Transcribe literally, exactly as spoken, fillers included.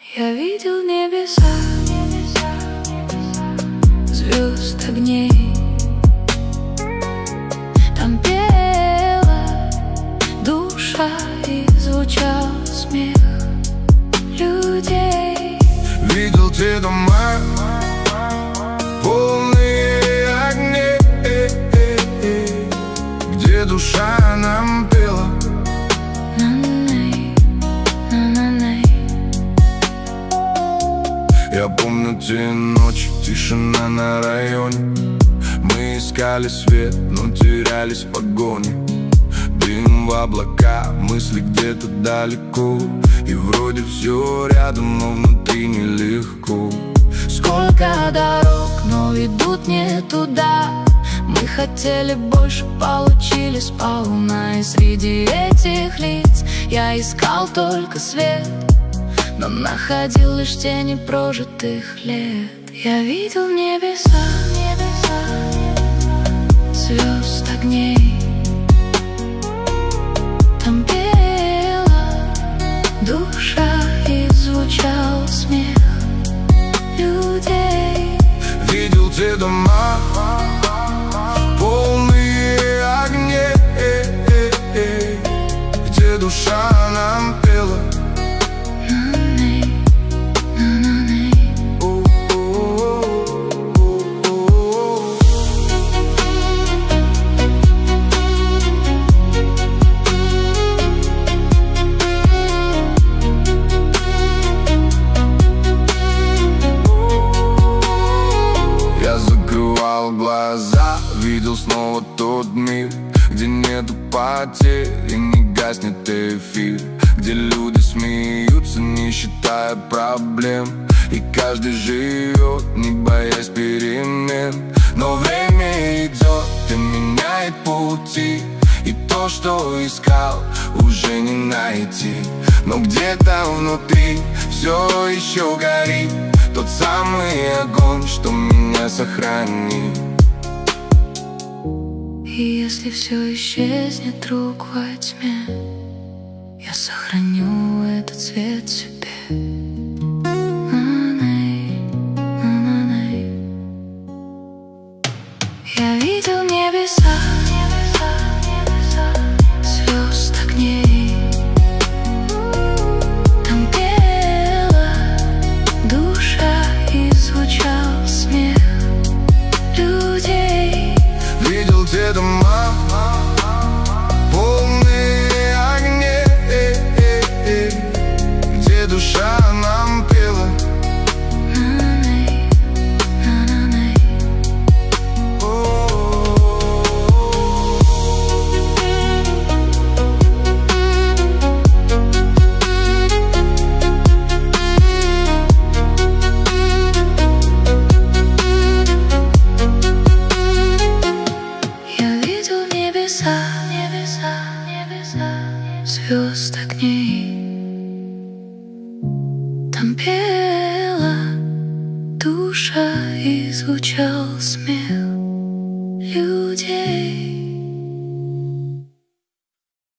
Я видел небеса, звезд, огней. Там пела душа и звучал смех людей. Видел те дома, полные огней, где душа нам пела. Я помню те ночи, тишина на районе. Мы искали свет, но терялись в погоне. Дым в облака, мысли где-то далеко. И вроде все рядом, но внутри нелегко. Сколько дорог, но ведут не туда. Мы хотели больше, получили сполна. И среди этих лиц я искал только свет, но находил лишь тени прожитых лет. Я видел небеса, звезд, огней. Там пела душа и звучал смех людей. Видел те дома, полные огней, где душа нам пела. Глаза, видел снова тот мир, где нету потерь и не гаснет эфир, где люди смеются, не считая проблем, и каждый живет, не боясь перемен. Но время идет и меняет пути, и то, что искал, уже не найти. Но где-то внутри все еще горит тот самый огонь, что меня сохранит. И если все исчезнет вдруг во тьме, я сохраню этот цвет в себе. Я видел небеса, звезд, огней. Там пела душа и звучал смех людей. Видел те дома, полные огней, где душа нам пела. Небеса, небеса, небеса, звезд, огней.